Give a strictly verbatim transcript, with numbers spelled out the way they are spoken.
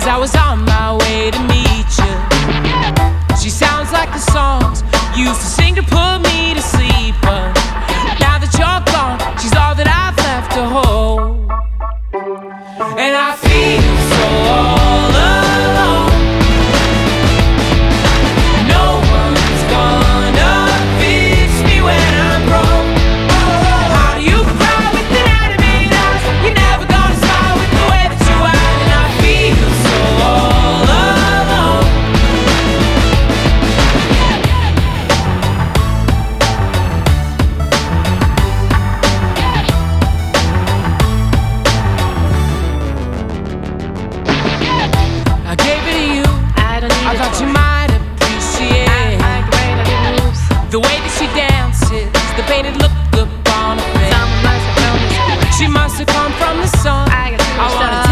I was on my way to meet you. She sounds like the songs you used to sing to put me to sleep, but now that you're gone, she's all that I've left to hold. And I feel so all alone. No one's gonna fix me when I'm broke. How do you cry with inanimate eyes? You're never gonna smile with the way that you act. And I feel so all alone. I gave it to you. I don't need I a thought toy. you might appreciate I like the way that it moves. the way that she dances, the painted look upon her face. Someone must have known this. She must have come from the sun. I got too I much wanna stuff.